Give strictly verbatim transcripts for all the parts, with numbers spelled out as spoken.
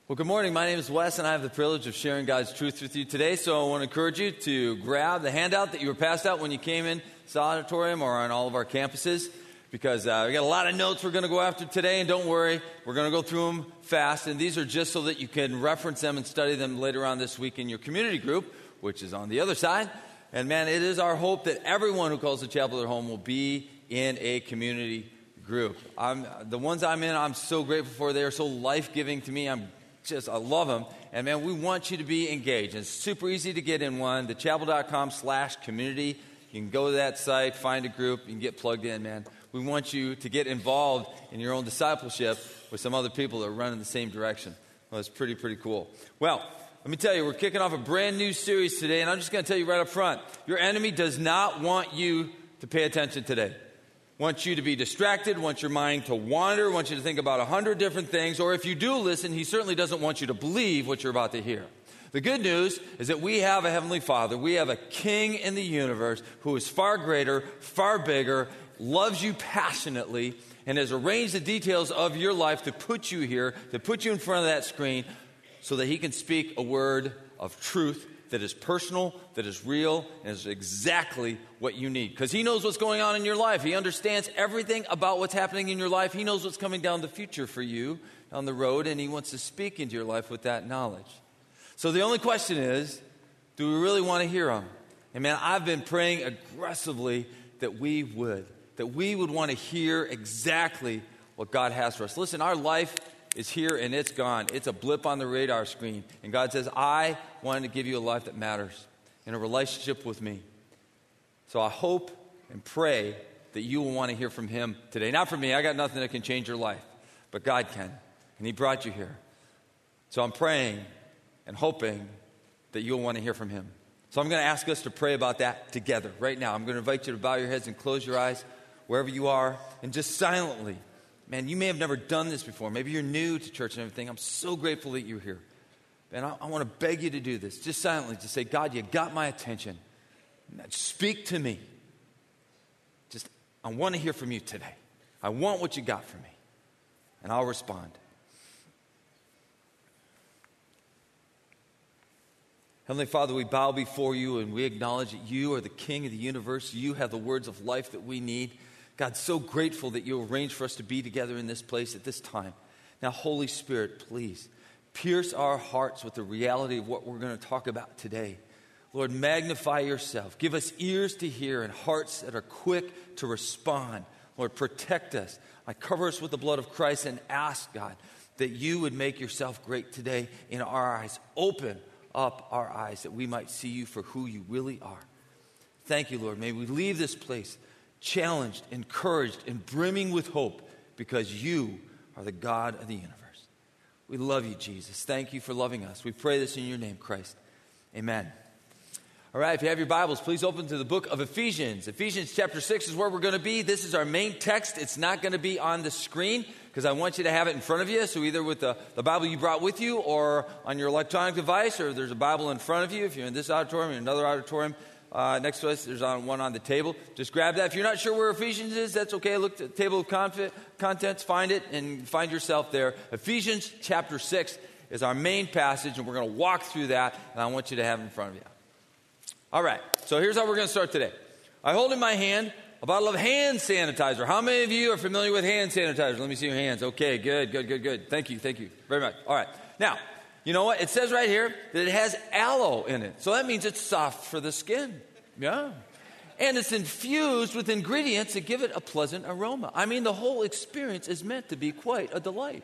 Well, good morning. My name is Wes, and I have the privilege of sharing God's truth with you today. So I want to encourage you to grab the handout that you were passed out when you came in this auditorium or on all of our campuses, because uh, we got a lot of notes we're going to go after today. And don't worry, we're going to go through them fast. And these are just so that you can reference them and study them later on this week in your community group, which is on the other side. And man, it is our hope that everyone who calls the chapel their home will be in a community group. I'm, the ones I'm in, I'm so grateful for. They are so life-giving to me. I'm Just, I love them. And man, we want you to be engaged. It's super easy to get in one. thechapel.com slash community. You can go to that site, find a group, you can get plugged in, man. We want you to get involved in your own discipleship with some other people that are running the same direction. Well, it's pretty, pretty cool. Well, let me tell you, we're kicking off a brand new series today, and I'm just going to tell you right up front. Your enemy does not want you to pay attention today. Wants you to be distracted, wants your mind to wander, wants you to think about a hundred different things, or if you do listen, he certainly doesn't want you to believe what you're about to hear. The good news is that we have a Heavenly Father, we have a King in the universe who is far greater, far bigger, loves you passionately, and has arranged the details of your life to put you here, to put you in front of that screen, so that he can speak a word of truth that is personal, that is real, and is exactly what you need. Because he knows what's going on in your life. He understands everything about what's happening in your life. He knows what's coming down the future for you on the road, and he wants to speak into your life with that knowledge. So the only question is, do we really want to hear him? And man, I've been praying aggressively that we would, that we would want to hear exactly what God has for us. Listen, our life is here and it's gone. It's a blip on the radar screen. And God says, I wanted to give you a life that matters in a relationship with me. So I hope and pray that you will want to hear from him today. Not from me. I got nothing that can change your life. But God can. And he brought you here. So I'm praying and hoping that you'll want to hear from him. So I'm going to ask us to pray about that together right now. I'm going to invite you to bow your heads and close your eyes wherever you are and just silently. Man, you may have never done this before. Maybe you're new to church and everything. I'm so grateful that you're here. And I, I want to beg you to do this, just silently, to say, God, you got my attention. Speak to me. Just, I want to hear from you today. I want what you got for me. And I'll respond. Heavenly Father, we bow before you and we acknowledge that you are the King of the universe. You have the words of life that we need. God, so grateful that you arranged for us to be together in this place at this time. Now, Holy Spirit, please pierce our hearts with the reality of what we're going to talk about today. Lord, magnify yourself. Give us ears to hear and hearts that are quick to respond. Lord, protect us. I cover us with the blood of Christ and ask, God, that you would make yourself great today in our eyes. Open up our eyes that we might see you for who you really are. Thank you, Lord. May we leave this place challenged, encouraged, and brimming with hope because you are the God of the universe. We love you, Jesus. Thank you for loving us. We pray this in your name, Christ. Amen. All right, if you have your Bibles, please open to the book of Ephesians. Ephesians chapter six is where we're going to be. This is our main text. It's not going to be on the screen because I want you to have it in front of you. So either with the, the Bible you brought with you or on your electronic device, or there's a Bible in front of you. If you're in this auditorium or another auditorium, Uh, next to us, there's on one on the table. Just grab that. If you're not sure where Ephesians is, that's okay. Look at the table of conf- contents, find it, and find yourself there. Ephesians chapter six is our main passage, and we're going to walk through that, and I want you to have it in front of you. All right, so here's how we're going to start today. I hold in my hand a bottle of hand sanitizer. How many of you are familiar with hand sanitizer? Let me see your hands. Okay, good, good, good, good. Thank you, thank you very much. All right, now, you know what? It says right here that it has aloe in it. So that means it's soft for the skin. Yeah. And it's infused with ingredients that give it a pleasant aroma. I mean, the whole experience is meant to be quite a delight.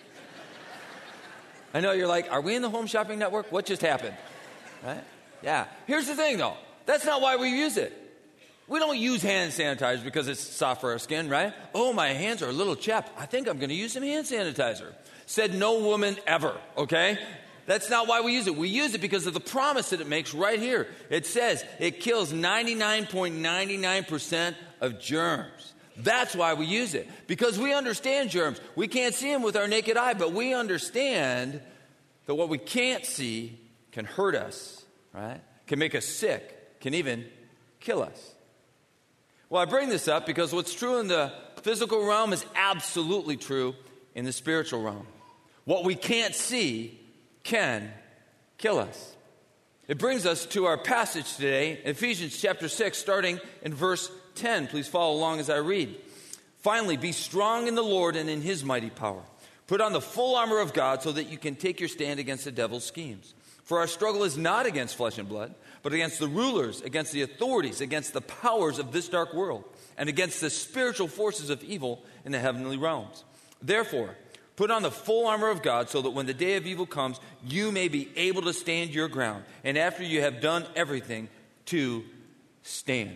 I know you're like, are we in the Home Shopping Network? What just happened? Right? Yeah. Here's the thing, though. That's not why we use it. We don't use hand sanitizer because it's soft for our skin, right? Oh, my hands are a little chapped. I think I'm going to use some hand sanitizer. Said no woman ever, okay? That's not why we use it. We use it because of the promise that it makes right here. It says it kills ninety-nine point nine nine percent of germs. That's why we use it. Because we understand germs. We can't see them with our naked eye, but we understand that what we can't see can hurt us, right? Can make us sick, can even kill us. Well, I bring this up because what's true in the physical realm is absolutely true in the spiritual realm. What we can't see can kill us. It brings us to our passage today, Ephesians chapter six, starting in verse ten. Please follow along as I read. Finally, be strong in the Lord and in his mighty power. Put on the full armor of God so that you can take your stand against the devil's schemes. For our struggle is not against flesh and blood, but against the rulers, against the authorities, against the powers of this dark world, and against the spiritual forces of evil in the heavenly realms. Therefore, put on the full armor of God so that when the day of evil comes, you may be able to stand your ground. And after you have done everything, to stand.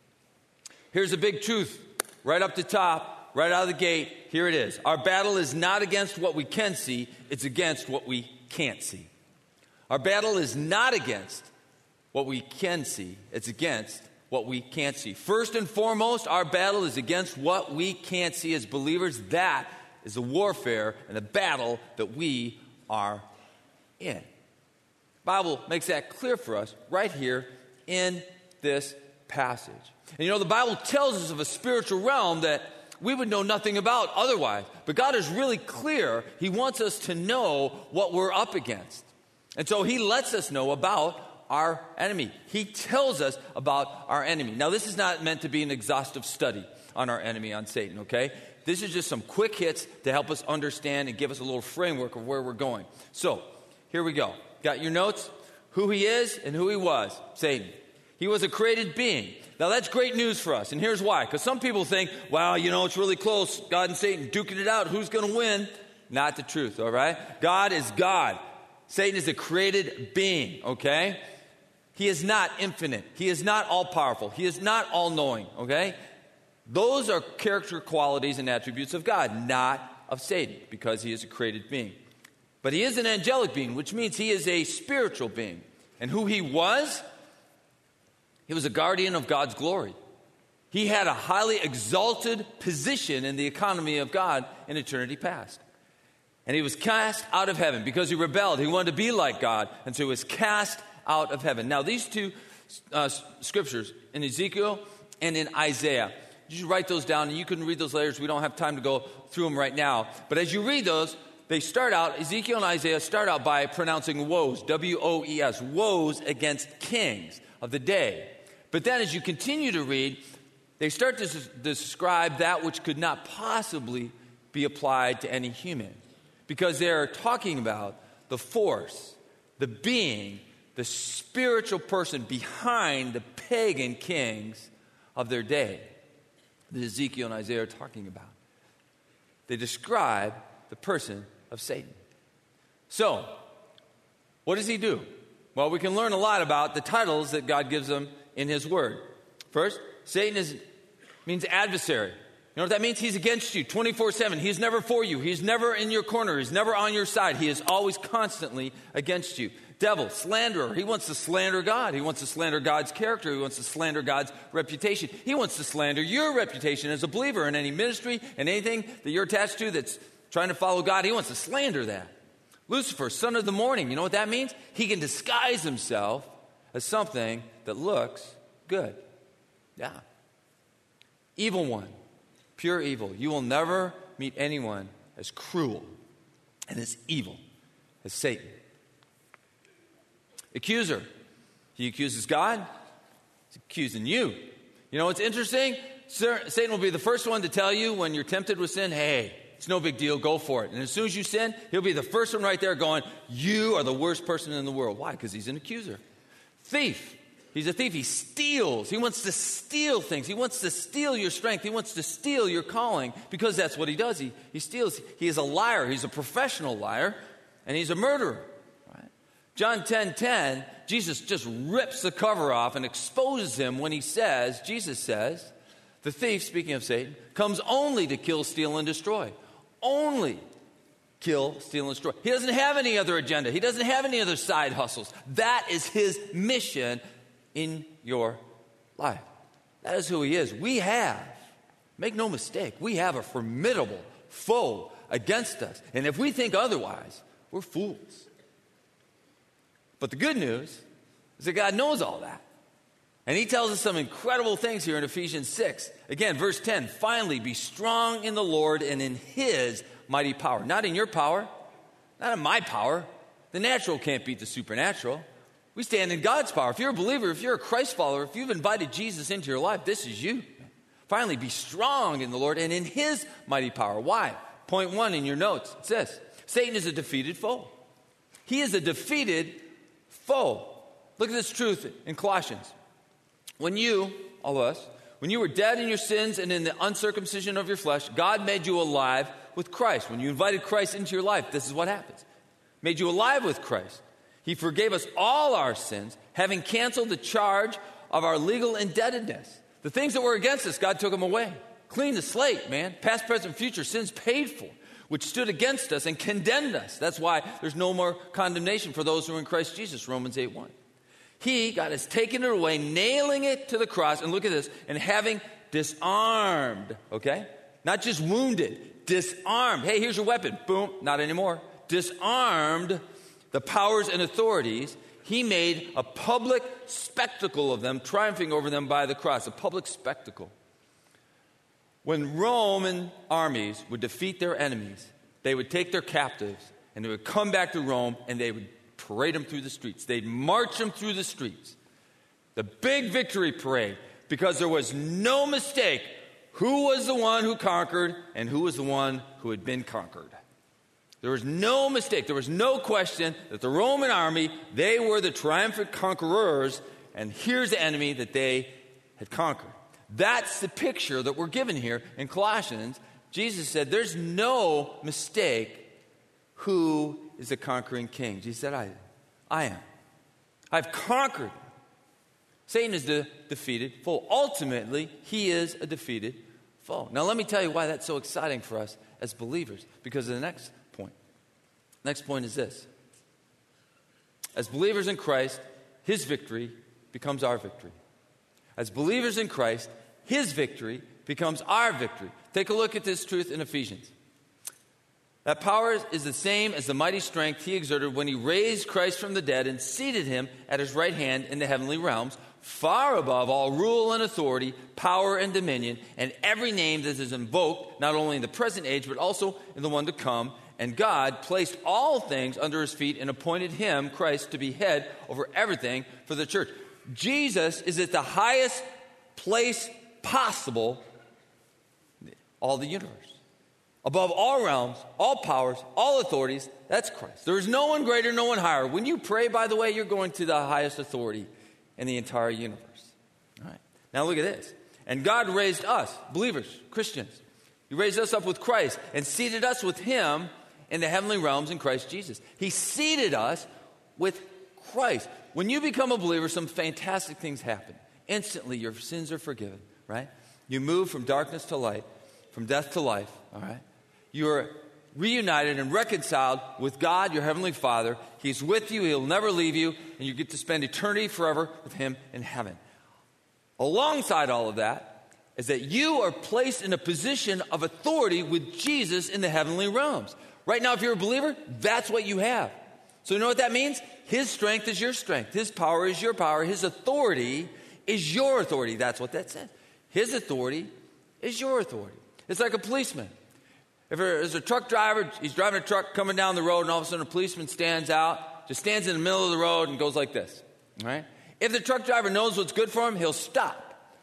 Here's a big truth right up the top, right out of the gate. Here it is. Our battle is not against what we can see. It's against what we can't see. Our battle is not against what we can see. It's against what we can't see. First and foremost, our battle is against what we can't see as believers. That is the warfare and the battle that we are in. The Bible makes that clear for us right here in this passage. And you know, the Bible tells us of a spiritual realm that we would know nothing about otherwise. But God is really clear. He wants us to know what we're up against. And so he lets us know about our enemy. He tells us about our enemy. Now, this is not meant to be an exhaustive study on our enemy, on Satan, okay? This is just some quick hits to help us understand and give us a little framework of where we're going. So, here we go. Got your notes? Who he is and who he was. Satan. He was a created being. Now, that's great news for us, and here's why. Because some people think, well, you know, it's really close. God and Satan duking it out. Who's going to win? Not the truth, all right? God is God. Satan is a created being, okay? He is not infinite. He is not all-powerful. He is not all-knowing, okay? Those are character qualities and attributes of God, not of Satan, because he is a created being. But he is an angelic being, which means he is a spiritual being. And who he was? He was a guardian of God's glory. He had a highly exalted position in the economy of God in eternity past. And he was cast out of heaven because he rebelled. He wanted to be like God, and so he was cast out of heaven. Now, these two uh, scriptures, in Ezekiel and in Isaiah, you should write those down, and you can read those later. We don't have time to go through them right now. But as you read those, they start out, Ezekiel and Isaiah start out by pronouncing woes, W O E S, woes against kings of the day. But then as you continue to read, they start to s- describe that which could not possibly be applied to any human. Because they're talking about the force, the being, the spiritual person behind the pagan kings of their day that Ezekiel and Isaiah are talking about. They describe the person of Satan. So, what does he do? Well, we can learn a lot about the titles that God gives him in his word. First, Satan is, means adversary. You know what that means? He's against you twenty-four seven. He's never for you. He's never in your corner. He's never on your side. He is always constantly against you. Devil, slanderer. He wants to slander God. He wants to slander God's character. He wants to slander God's reputation. He wants to slander your reputation as a believer in any ministry and anything that you're attached to that's trying to follow God. He wants to slander that. Lucifer, son of the morning. You know what that means? He can disguise himself as something that looks good. Yeah. Evil one. Pure evil. You will never meet anyone as cruel and as evil as Satan. Accuser. He accuses God. He's accusing you. You know what's interesting? Satan will be the first one to tell you when you're tempted with sin, hey, it's no big deal, go for it. And as soon as you sin, he'll be the first one right there going, you are the worst person in the world. Why? Because he's an accuser. Thief. He's a thief. He steals. He wants to steal things. He wants to steal your strength. He wants to steal your calling because that's what he does. He, he steals. He is a liar. He's a professional liar, and he's a murderer. Right? John ten ten, Jesus just rips the cover off and exposes him when he says, Jesus says, the thief, speaking of Satan, comes only to kill, steal, and destroy. Only kill, steal, and destroy. He doesn't have any other agenda. He doesn't have any other side hustles. That is his mission in your life. That is who he is. We have, make no mistake, we have a formidable foe against us. And if we think otherwise, we're fools. But the good news is that God knows all that. And he tells us some incredible things here in Ephesians six. Again, verse ten, finally, be strong in the Lord and in his mighty power. Not in your power, Not in my power. The natural can't beat the supernatural. We stand in God's power. If you're a believer, if you're a Christ follower, if you've invited Jesus into your life, this is you. Finally, be strong in the Lord and in his mighty power. Why? Point one in your notes. It says, Satan is a defeated foe. He is a defeated foe. Look at this truth in Colossians. When you, all of us, when you were dead in your sins and in the uncircumcision of your flesh, God made you alive with Christ. When you invited Christ into your life, this is what happens. Made you alive with Christ. He forgave us all our sins, having canceled the charge of our legal indebtedness. The things that were against us, God took them away. Clean the slate, man. Past, present, future sins paid for, which stood against us and condemned us. That's why there's no more condemnation for those who are in Christ Jesus, Romans eight one. He, God, has taken it away, nailing it to the cross, and look at this, and having disarmed, okay? Not just wounded, disarmed. Hey, here's your weapon. Boom, not anymore. Disarmed the powers and authorities. He made a public spectacle of them, triumphing over them by the cross, a public spectacle. When Roman armies would defeat their enemies, they would take their captives, and they would come back to Rome, and they would parade them through the streets. They'd march them through the streets. The big victory parade, because there was no mistake who was the one who conquered and who was the one who had been conquered. There was no mistake. There was no question that the Roman army, they were the triumphant conquerors, and here's the enemy that they had conquered. That's the picture that we're given here in Colossians. Jesus said, there's no mistake who is the conquering king. Jesus said, I, I am. I've conquered. Satan is the defeated foe. Ultimately, he is a defeated foe. Now, let me tell you why that's so exciting for us as believers, because of the next point. Next point is this. As believers in Christ, his victory becomes our victory. As believers in Christ, his victory becomes our victory. Take a look at this truth in Ephesians. That power is the same as the mighty strength he exerted when he raised Christ from the dead and seated him at his right hand in the heavenly realms, far above all rule and authority, power and dominion, and every name that is invoked, not only in the present age, but also in the one to come. And God placed all things under his feet and appointed him, Christ, to be head over everything for the church. Jesus is at the highest place possible in all the universe. Above all realms, all powers, all authorities, that's Christ. There is no one greater, no one higher. When you pray, by the way, you're going to the highest authority in the entire universe. All right. Now look at this. And God raised us, believers, Christians. He raised us up with Christ and seated us with him in the heavenly realms in Christ Jesus. He seated us with Christ. When you become a believer, some fantastic things happen. Instantly, your sins are forgiven, right? You move from darkness to light, from death to life, all right? You are reunited and reconciled with God, your heavenly Father. He's with you. He'll never leave you. And you get to spend eternity forever with him in heaven. Alongside all of that is that you are placed in a position of authority with Jesus in the heavenly realms. Right now, if you're a believer, that's what you have. So you know what that means? His strength is your strength. His power is your power. His authority is your authority. That's what that says. His authority is your authority. It's like a policeman. If there's a truck driver, he's driving a truck coming down the road, and all of a sudden a policeman stands out, just stands in the middle of the road and goes like this, right? If the truck driver knows what's good for him, he'll stop.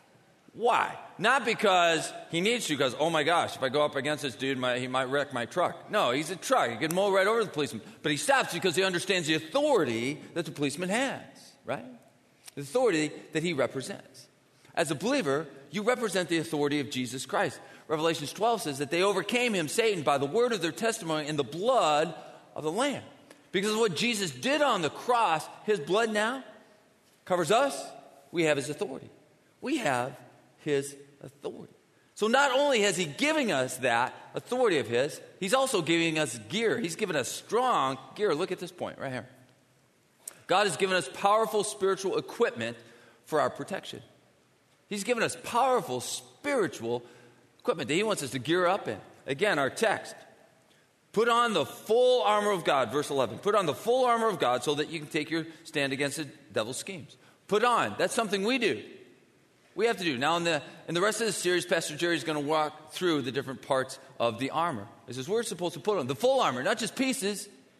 Why? Not because he needs to, because, oh my gosh, if I go up against this dude, my, he might wreck my truck. No, he's a truck. He can mow right over the policeman. But he stops because he understands the authority that the policeman has, right? The authority that he represents. As a believer, you represent the authority of Jesus Christ. Revelation twelve says that they overcame him, Satan, by the word of their testimony and the blood of the Lamb. Because of what Jesus did on the cross, his blood now covers us. We have his authority. We have his authority. So not only has he given us that authority of his, he's also giving us gear. He's given us strong gear. Look at this point right here. God has given us powerful spiritual equipment for our protection. He's given us powerful spiritual equipment that he wants us to gear up in. Again, our text. Put on the full armor of God, verse eleven. Put on the full armor of God so that you can take your stand against the devil's schemes. Put on. That's something we do. We have to do. Now, in the, in the rest of the series, Pastor Jerry is going to walk through the different parts of the armor. He says, we're supposed to put on the full armor, not just pieces.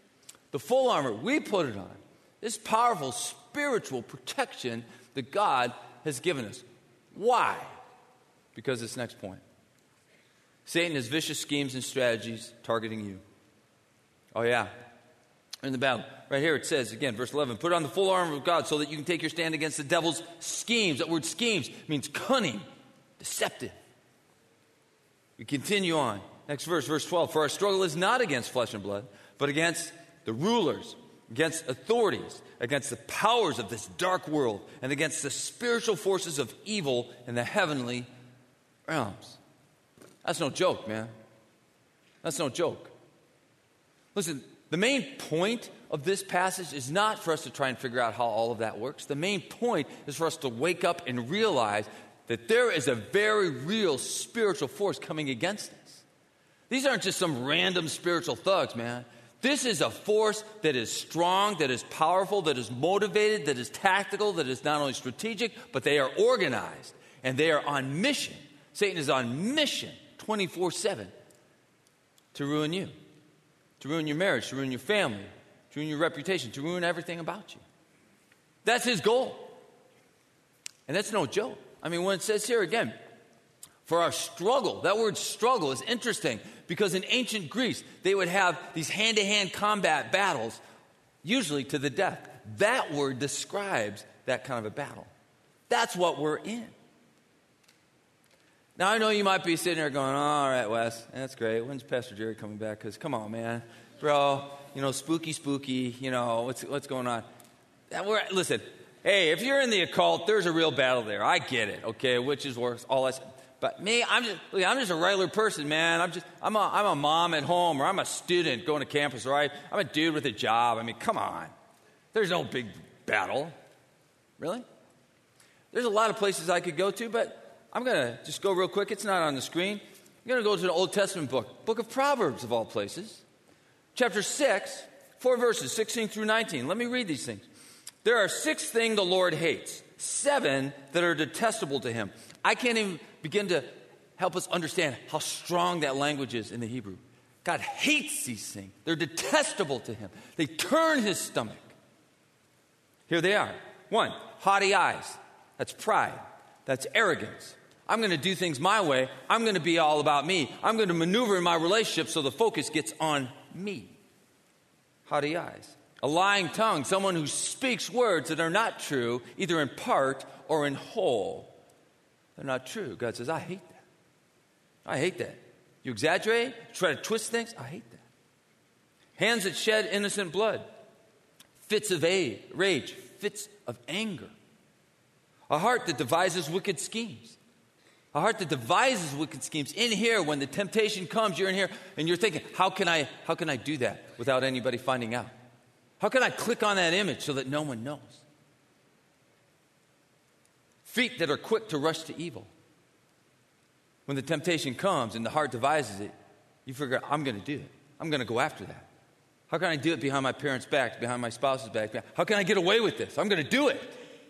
The full armor, we put it on. This powerful spiritual protection that God has given us. Why? Because this next point. Satan has vicious schemes and strategies targeting you. Oh yeah. In the battle. Right here it says, again, verse eleven, put on the full armor of God so that you can take your stand against the devil's schemes. That word schemes means cunning, deceptive. We continue on. Next verse, verse twelve. For our struggle is not against flesh and blood, but against the rulers, against authorities, against the powers of this dark world, and against the spiritual forces of evil in the heavenly realms. That's no joke, man. That's no joke. Listen, the main point of this passage is not for us to try and figure out how all of that works. The main point is for us to wake up and realize that there is a very real spiritual force coming against us. These aren't just some random spiritual thugs, man. This is a force that is strong, that is powerful, that is motivated, that is tactical, that is not only strategic, but they are organized and they are on mission. Satan is on mission twenty-four seven to ruin you, to ruin your marriage, to ruin your family, to ruin your reputation, to ruin everything about you. That's his goal. And that's no joke. I mean, when it says here again, for our struggle, that word struggle is interesting because in ancient Greece, they would have these hand-to-hand combat battles, usually to the death. That word describes that kind of a battle. That's what we're in. Now, I know you might be sitting there going, oh, all right, Wes, that's great. When's Pastor Jerry coming back? Because, come on, man. Bro, you know, spooky, spooky, you know, what's what's going on? That we're, listen, hey, if you're in the occult, there's a real battle there. I get it, okay, which is worse, all that. But me, I'm just, look, I'm just a regular person, man. I'm just, I'm a, I'm a mom at home, or I'm a student going to campus, right? I'm a dude with a job. I mean, come on. There's no big battle. Really? There's a lot of places I could go to, but I'm going to just go real quick. It's not on the screen. I'm going to go to the Old Testament book, book of Proverbs of all places. Chapter six, four verses, sixteen through nineteen. Let me read these things. There are six things the Lord hates, seven that are detestable to him. I can't even begin to help us understand how strong that language is in the Hebrew. God hates these things. They're detestable to him. They turn his stomach. Here they are. One, haughty eyes. That's pride. That's arrogance. I'm going to do things my way. I'm going to be all about me. I'm going to maneuver in my relationship so the focus gets on me. Haughty eyes. A lying tongue. Someone who speaks words that are not true, either in part or in whole. They're not true. God says, I hate that. I hate that. You exaggerate, try to twist things. I hate that. Hands that shed innocent blood. Fits of rage. Fits of anger. A heart that devises wicked schemes. A heart that devises wicked schemes. In here, when the temptation comes, you're in here and you're thinking, how can I, how can I do that without anybody finding out? How can I click on that image so that no one knows? Feet that are quick to rush to evil. When the temptation comes and the heart devises it, you figure, I'm going to do it. I'm going to go after that. How can I do it behind my parents' backs, behind my spouse's back? How can I get away with this? I'm going to do it.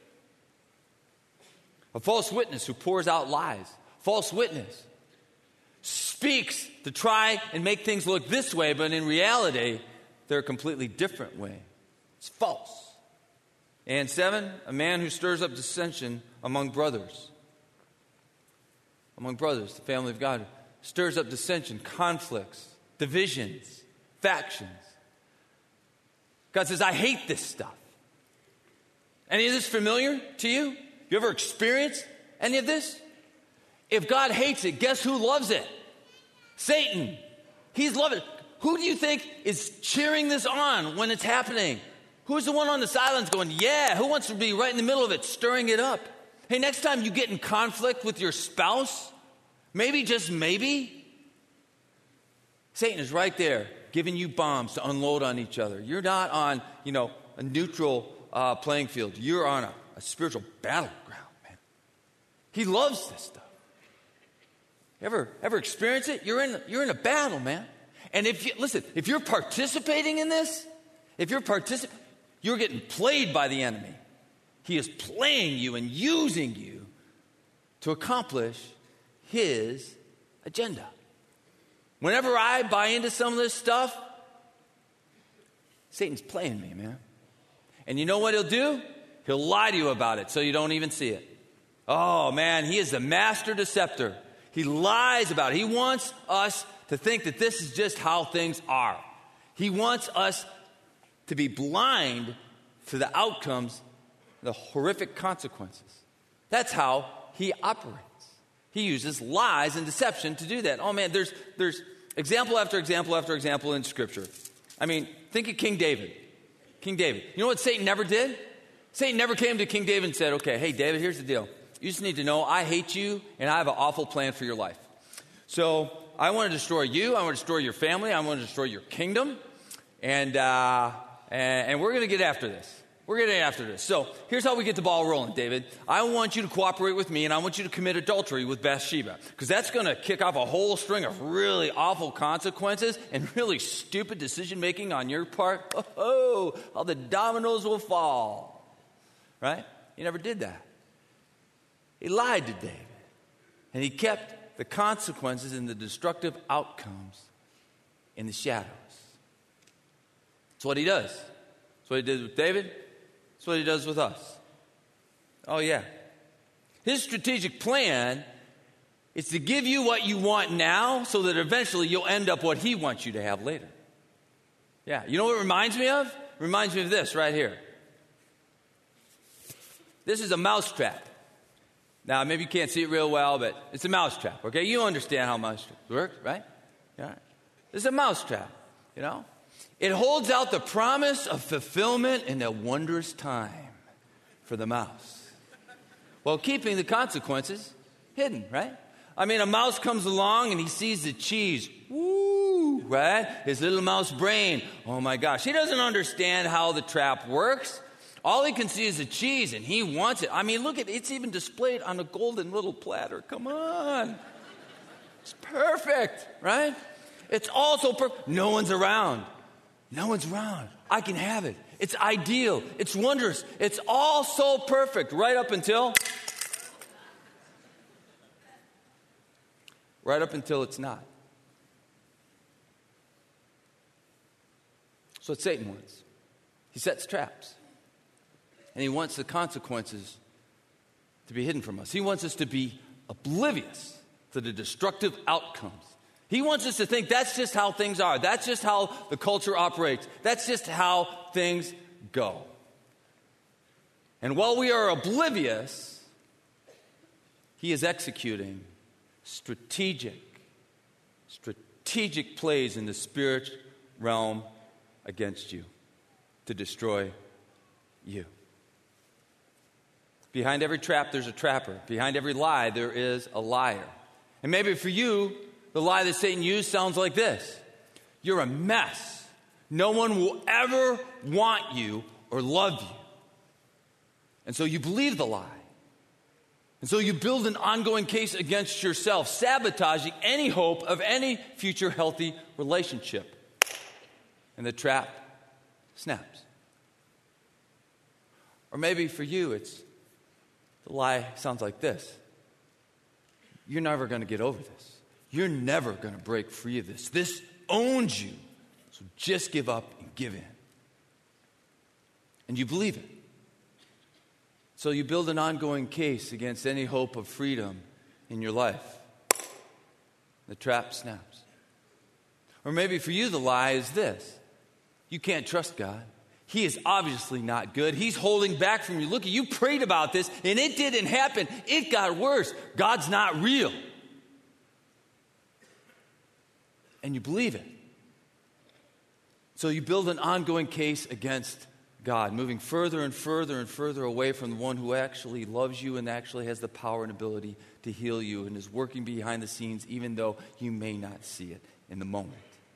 A false witness who pours out lies. False witness speaks to try and make things look this way, but in reality, they're a completely different way. It's false. And seven, a man who stirs up dissension among brothers. Among brothers, the family of God, stirs up dissension, conflicts, divisions, factions. God says, I hate this stuff. Any of this familiar to you? You ever experienced any of this? If God hates it, guess who loves it? Satan. He's loving it. Who do you think is cheering this on when it's happening? Who's the one on the sidelines going, yeah, who wants to be right in the middle of it, stirring it up? Hey, next time you get in conflict with your spouse, maybe, just maybe, Satan is right there giving you bombs to unload on each other. You're not on, you know, a neutral uh, playing field. You're on a, a spiritual battleground, man. He loves this stuff. Ever, ever experience it? You're in, you're in a battle, man. And if you, listen, if you're participating in this, if you're participating, you're getting played by the enemy. He is playing you and using you to accomplish his agenda. Whenever I buy into some of this stuff, Satan's playing me, man. And you know what he'll do? He'll lie to you about it so you don't even see it. Oh, man, he is the master deceptor. He lies about it. He wants us to think that this is just how things are. He wants us to be blind to the outcomes, the horrific consequences. That's how he operates. He uses lies and deception to do that. Oh, man, there's, there's example after example after example in Scripture. I mean, think of King David. King David. You know what Satan never did? Satan never came to King David and said, okay, hey, David, here's the deal. You just need to know I hate you and I have an awful plan for your life. So I want to destroy you. I want to destroy your family. I want to destroy your kingdom. And, uh, and, and we're going to get after this. We're getting after this. So here's how we get the ball rolling, David. I want you to cooperate with me, and I want you to commit adultery with Bathsheba, because that's going to kick off a whole string of really awful consequences and really stupid decision-making on your part. Oh, how the dominoes will fall. Right? He never did that. He lied to David, and he kept the consequences and the destructive outcomes in the shadows. That's what he does. That's what he did with David. That's what he does with us. Oh, yeah. His strategic plan is to give you what you want now so that eventually you'll end up what he wants you to have later. Yeah. You know what it reminds me of? It reminds me of this right here. This is a mousetrap. Now, maybe you can't see it real well, but it's a mousetrap, okay? You understand how mousetraps work, right? Yeah. This is a mousetrap, you know? It holds out the promise of fulfillment in a wondrous time for the mouse, while keeping the consequences hidden, right? I mean, a mouse comes along and he sees the cheese. Woo, right? His little mouse brain. Oh, my gosh. He doesn't understand how the trap works. All he can see is the cheese, and he wants it. I mean, look at it. It's even displayed on a golden little platter. Come on. It's perfect, right? It's also perfect. No one's around. No one's around. I can have it. It's ideal. It's wondrous. It's all so perfect right up until... Right up until it's not. That's what Satan wants. He sets traps. And he wants the consequences to be hidden from us. He wants us to be oblivious to the destructive outcomes. He wants us to think that's just how things are. That's just how the culture operates. That's just how things go. And while we are oblivious, he is executing strategic, strategic plays in the spirit realm against you to destroy you. Behind every trap, there's a trapper. Behind every lie, there is a liar. And maybe for you, the lie that Satan used sounds like this. You're a mess. No one will ever want you or love you. And so you believe the lie. And so you build an ongoing case against yourself, sabotaging any hope of any future healthy relationship. And the trap snaps. Or maybe for you, it's the lie sounds like this. You're never going to get over this. You're never going to break free of this. This owns you. So just give up and give in. And you believe it. So you build an ongoing case against any hope of freedom in your life. The trap snaps. Or maybe for you, the lie is this. You can't trust God. He is obviously not good. He's holding back from you. Look, you prayed about this, and it didn't happen. It got worse. God's not real. And you believe it. So you build an ongoing case against God, moving further and further and further away from the one who actually loves you and actually has the power and ability to heal you and is working behind the scenes even though you may not see it in the moment.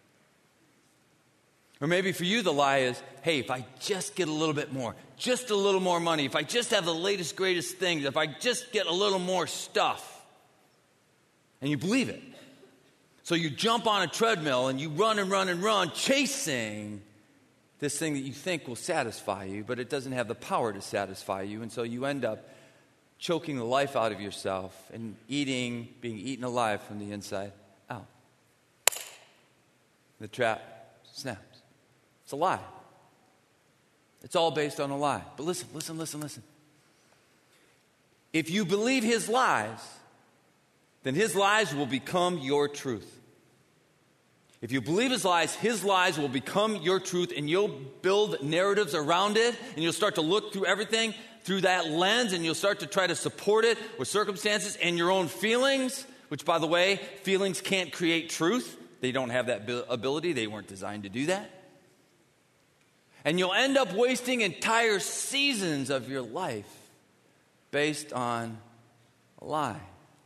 Or maybe for you the lie is, hey, if I just get a little bit more, just a little more money, if I just have the latest, greatest things, if I just get a little more stuff, and you believe it. So you jump on a treadmill and you run and run and run, chasing this thing that you think will satisfy you, but it doesn't have the power to satisfy you, and so you end up choking the life out of yourself and eating, being eaten alive from the inside out. The trap snaps. It's a lie. It's all based on a lie. But listen, listen, listen, listen. If you believe his lies, then his lies will become your truth. If you believe his lies, his lies will become your truth, and you'll build narratives around it, and you'll start to look through everything through that lens, and you'll start to try to support it with circumstances and your own feelings, which, by the way, feelings can't create truth. They don't have that ability. They weren't designed to do that. And you'll end up wasting entire seasons of your life based on a lie.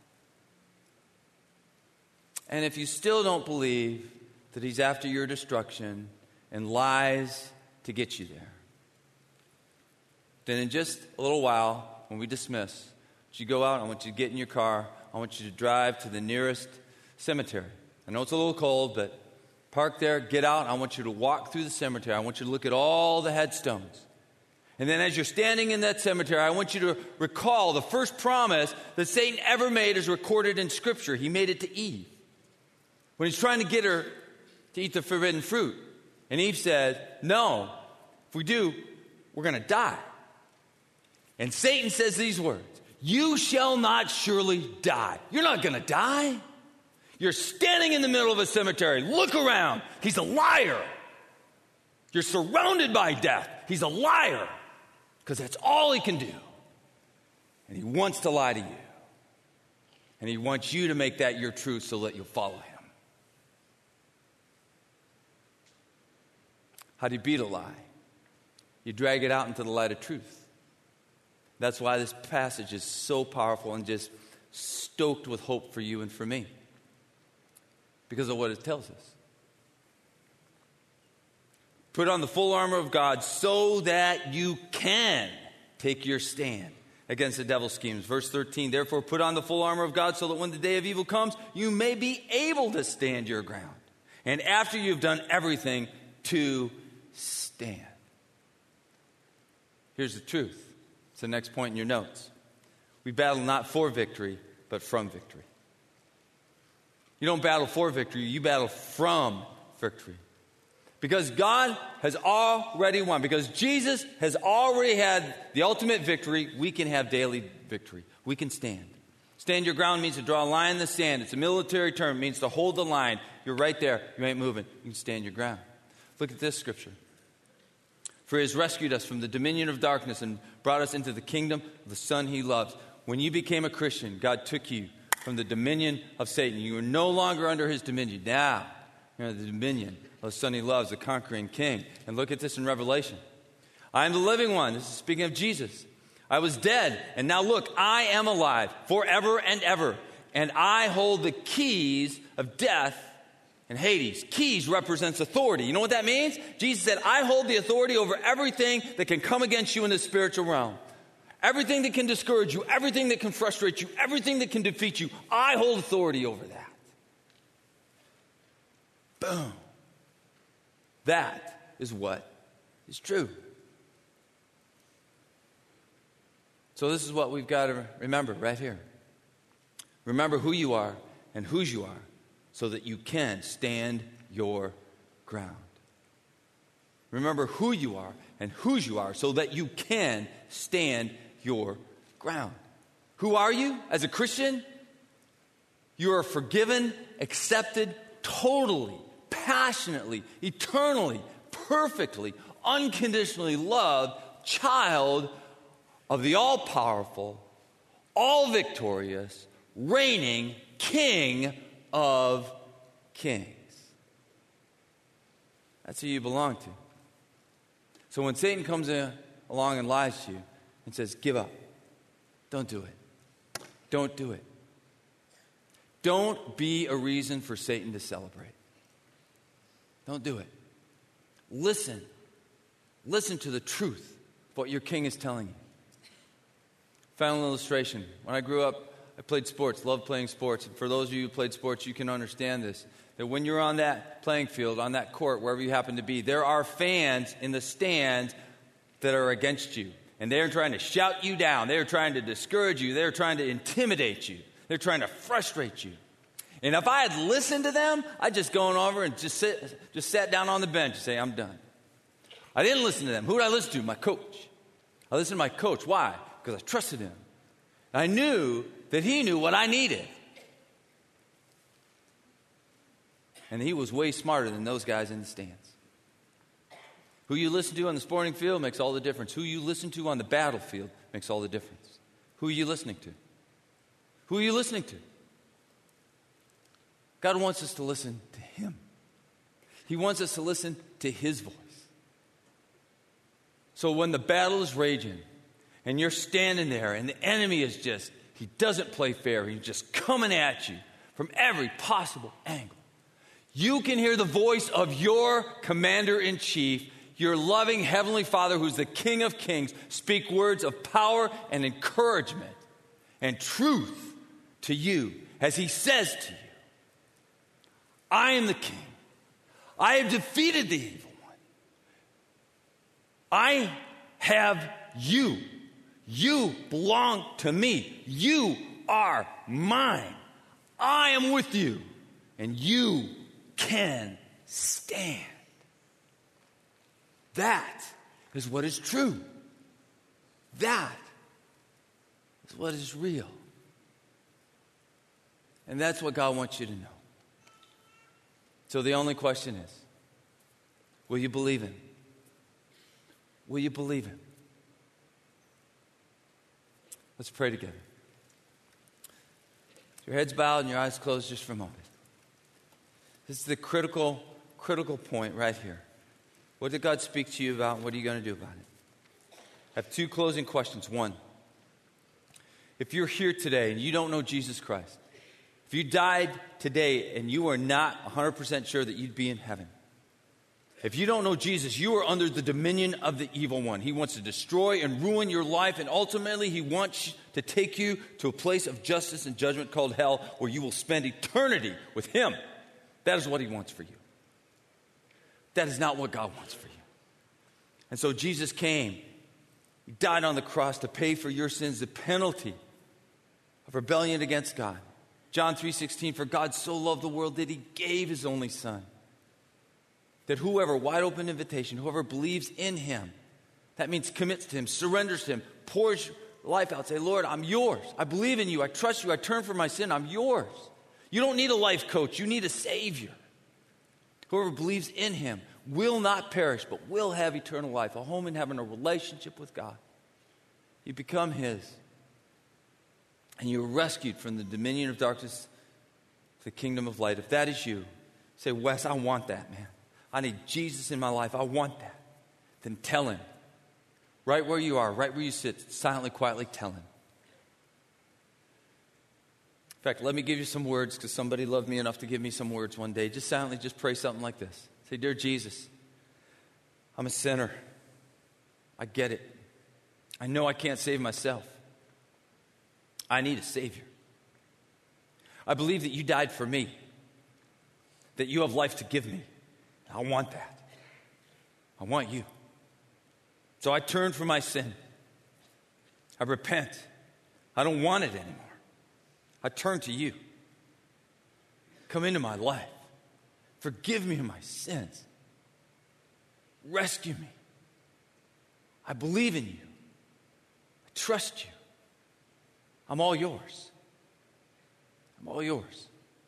And if you still don't believe that he's after your destruction and lies to get you there, then in just a little while, when we dismiss, you go out, I want you to get in your car, I want you to drive to the nearest cemetery. I know it's a little cold, but park there, get out, I want you to walk through the cemetery. I want you to look at all the headstones. And then as you're standing in that cemetery, I want you to recall the first promise that Satan ever made is recorded in Scripture. He made it to Eve, when he's trying to get her to eat the forbidden fruit. And Eve said, no, if we do, we're going to die. And Satan says these words, you shall not surely die. You're not going to die. You're standing in the middle of a cemetery. Look around. He's a liar. You're surrounded by death. He's a liar. Because that's all he can do. And he wants to lie to you. And he wants you to make that your truth so that you'll follow him. How do you beat a lie? You drag it out into the light of truth. That's why this passage is so powerful and just stoked with hope for you and for me. Because of what it tells us. Put on the full armor of God so that you can take your stand against the devil's schemes. Verse thirteen, therefore put on the full armor of God so that when the day of evil comes, you may be able to stand your ground. And after you've done everything, to stand. Here's the truth. It's the next point in your notes. We battle not for victory, but from victory. You don't battle for victory, you battle from victory. Because God has already won. Because Jesus has already had the ultimate victory, we can have daily victory. We can stand. Stand your ground means to draw a line in the sand. It's a military term. It means to hold the line. You're right there. You ain't moving. You can stand your ground. Look at this scripture. For he has rescued us from the dominion of darkness and brought us into the kingdom of the Son he loves. When you became a Christian, God took you from the dominion of Satan. You are no longer under his dominion. Now, you're under the dominion of the Son he loves, the conquering king. And look at this in Revelation. I am the living one. This is speaking of Jesus. I was dead, and now look, I am alive forever and ever. And I hold the keys of death and Hades. Keys represents authority. You know what that means? Jesus said, I hold the authority over everything that can come against you in the spiritual realm. Everything that can discourage you, everything that can frustrate you, everything that can defeat you, I hold authority over that. Boom. That is what is true. So this is what we've got to remember right here. Remember who you are and whose you are so that you can stand your ground. Remember who you are and whose you are so that you can stand your ground. Who are you as a Christian? You are forgiven, accepted, totally, passionately, eternally, perfectly, unconditionally loved child of the all-powerful, all-victorious, reigning King of Kings. That's who you belong to. So when Satan comes in, along and lies to you and says, give up, don't do it. Don't do it. Don't be a reason for Satan to celebrate. Don't do it. Listen. Listen to the truth of what your king is telling you. Final illustration. When I grew up, I played sports, loved playing sports. And for those of you who played sports, you can understand this. That when you're on that playing field, on that court, wherever you happen to be, there are fans in the stands that are against you. And they're trying to shout you down. They're trying to discourage you. They're trying to intimidate you. They're trying to frustrate you. And if I had listened to them, I'd just gone over and just sit, just sat down on the bench and say, I'm done. I didn't listen to them. Who did I listen to? My coach. I listened to my coach. Why? Because I trusted him. I knew that he knew what I needed. And he was way smarter than those guys in the stands. Who you listen to on the sporting field makes all the difference. Who you listen to on the battlefield makes all the difference. Who are you listening to? Who are you listening to? God wants us to listen to him. He wants us to listen to his voice. So when the battle is raging and you're standing there and the enemy is just, he doesn't play fair. He's just coming at you from every possible angle. You can hear the voice of your commander-in-chief, your loving Heavenly Father, who's the King of Kings, speak words of power and encouragement and truth to you as he says to you, I am the King. I have defeated the evil one. I have you. You belong to me. You are mine. I am with you, and you can stand. That is what is true. That is what is real. And that's what God wants you to know. So the only question is, will you believe him? Will you believe him? Let's pray together. Your heads bowed and your eyes closed just for a moment. This is the critical, critical point right here. What did God speak to you about? What are you going to do about it? I have two closing questions. One, if you're here today and you don't know Jesus Christ, if you died today and you are not one hundred percent sure that you'd be in heaven, if you don't know Jesus, you are under the dominion of the evil one. He wants to destroy and ruin your life, and ultimately he wants to take you to a place of justice and judgment called hell, where you will spend eternity with him. That is what he wants for you. That is not what God wants for you. And so Jesus came. He died on the cross to pay for your sins, the penalty of rebellion against God. John three sixteen, for God so loved the world that he gave his only son, that whoever, wide open invitation, whoever believes in him, that means commits to him, surrenders to him, pours life out, say, Lord, I'm yours. I believe in you. I trust you. I turn from my sin. I'm yours. You don't need a life coach. You need a Savior. Whoever believes in him will not perish, but will have eternal life, a home in heaven, a relationship with God. You become his. And you're rescued from the dominion of darkness to the kingdom of light. If that is you, say, Wes, I want that, man. I need Jesus in my life. I want that. Then tell him. Right where you are, right where you sit, silently, quietly tell him. In fact, let me give you some words, because somebody loved me enough to give me some words one day. Just silently, just pray something like this. Say, dear Jesus, I'm a sinner. I get it. I know I can't save myself. I need a Savior. I believe that you died for me, that you have life to give me. I want that. I want you. So I turn from my sin. I repent. I don't want it anymore. I turn to you. Come into my life. Forgive me of my sins. Rescue me. I believe in you. I trust you. I'm all yours. I'm all yours.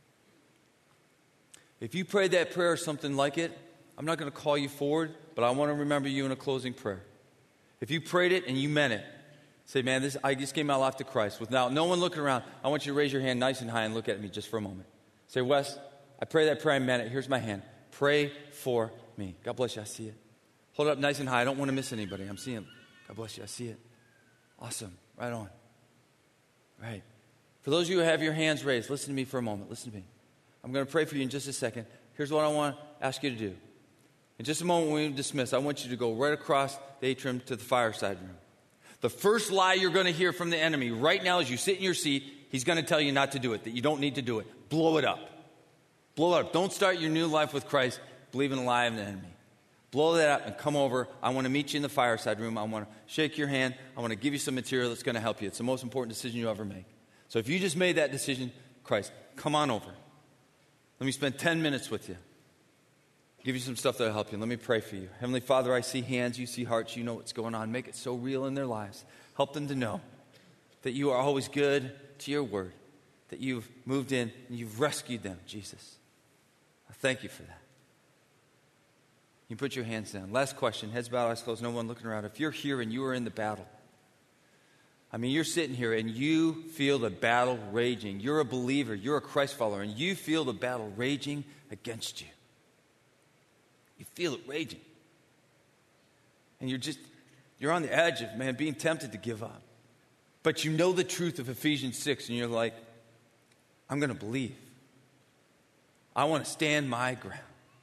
If you prayed that prayer or something like it, I'm not going to call you forward, but I want to remember you in a closing prayer. If you prayed it and you meant it, say, man, this I just gave my life to Christ. Without no one looking around, I want you to raise your hand nice and high and look at me just for a moment. Say, Wes, I pray that prayer, I meant it. Here's my hand. Pray for me. God bless you. I see it. Hold it up nice and high. I don't want to miss anybody. I'm seeing it. God bless you. I see it. Awesome. Right on. Right. For those of you who have your hands raised, listen to me for a moment. Listen to me. I'm going to pray for you in just a second. Here's what I want to ask you to do. In just a moment when we dismiss, I want you to go right across the atrium to the fireside room. The first lie you're going to hear from the enemy right now as you sit in your seat, he's going to tell you not to do it, that you don't need to do it. Blow it up. Blow it up. Don't start your new life with Christ believing a lie of the enemy. Blow that up and come over. I want to meet you in the fireside room. I want to shake your hand. I want to give you some material that's going to help you. It's the most important decision you ever make. So if you just made that decision, Christ, come on over. Let me spend ten minutes with you. give you some stuff that'll help you. Let me pray for you. Heavenly Father, I see hands, you see hearts, you know what's going on. Make it so real in their lives. Help them to know that you are always good to your word, that you've moved in and you've rescued them, Jesus. I thank you for that. You put your hands down. Last question, heads bowed, eyes closed, no one looking around. If you're here and you are in the battle, I mean, you're sitting here and you feel the battle raging. You're a believer, you're a Christ follower, and you feel the battle raging against you. You feel it raging. And you're just, you're on the edge of, man, being tempted to give up. But you know the truth of Ephesians six, and you're like, I'm going to believe. I want to stand my ground.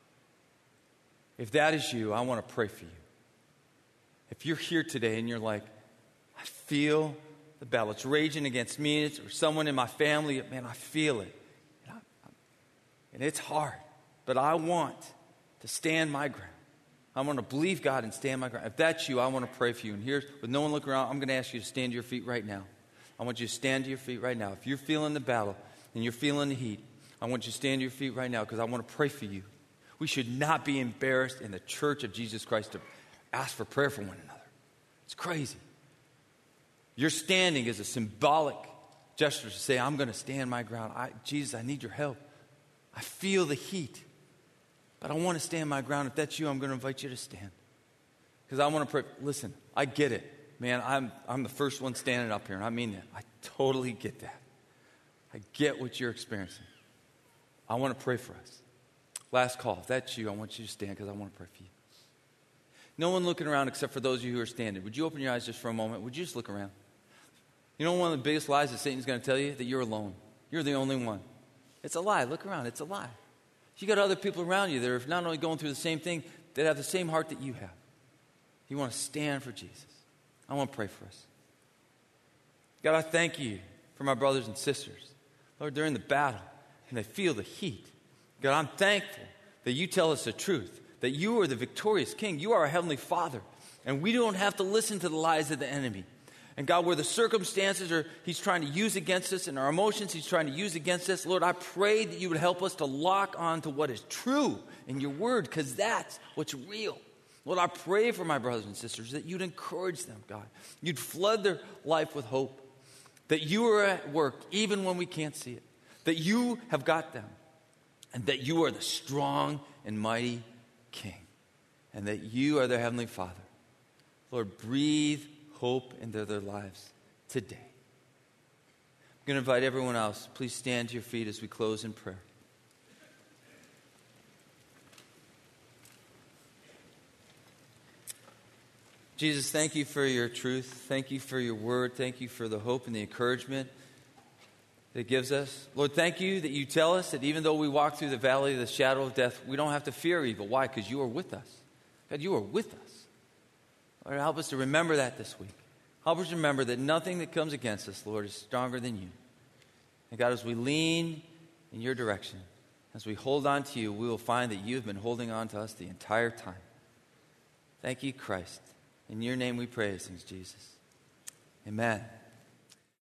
If that is you, I want to pray for you. If you're here today and you're like, I feel the battle. It's raging against me it's, or someone in my family, man, I feel it. And, I, and it's hard, but I want to stand my ground. I want to believe God and stand my ground. If that's you, I want to pray for you. And here's, with no one looking around, I'm going to ask you to stand to your feet right now. I want you to stand to your feet right now. If you're feeling the battle and you're feeling the heat, I want you to stand to your feet right now because I want to pray for you. We should not be embarrassed in the church of Jesus Christ to ask for prayer for one another. It's crazy. Your standing is a symbolic gesture to say, I'm going to stand my ground. I, Jesus, I need your help. I feel the heat. But I want to stand my ground. If that's you, I'm going to invite you to stand. Because I want to pray. Listen, I get it. Man, I'm, I'm the first one standing up here, and I mean that. I totally get that. I get what you're experiencing. I want to pray for us. Last call. If that's you, I want you to stand because I want to pray for you. No one looking around except for those of you who are standing. Would you open your eyes just for a moment? Would you just look around? You know one of the biggest lies that Satan's going to tell you? That you're alone. You're the only one. It's a lie. Look around. It's a lie. You got other people around you that are not only going through the same thing, that have the same heart that you have. You want to stand for Jesus. I want to pray for us. God, I thank you for my brothers and sisters. Lord, they're in the battle and they feel the heat. God, I'm thankful that you tell us the truth, that you are the victorious King. You are our Heavenly Father, and we don't have to listen to the lies of the enemy. And God, where the circumstances are, he's trying to use against us, and our emotions he's trying to use against us, Lord, I pray that you would help us to lock on to what is true in your word, because that's what's real. Lord, I pray for my brothers and sisters that you'd encourage them, God. You'd flood their life with hope, that you are at work even when we can't see it, that you have got them, and that you are the strong and mighty King, and that you are their Heavenly Father. Lord, breathe hope into their lives today. I'm going to invite everyone else. Please stand to your feet as we close in prayer. Jesus, thank you for your truth. Thank you for your word. Thank you for the hope and the encouragement that it gives us. Lord, thank you that you tell us that even though we walk through the valley of the shadow of death, we don't have to fear evil. Why? Because you are with us. God, you are with us. Lord, help us to remember that this week. Help us remember that nothing that comes against us, Lord, is stronger than you. And God, as we lean in your direction, as we hold on to you, we will find that you have been holding on to us the entire time. Thank you, Christ. In your name we pray these things, Jesus. Amen.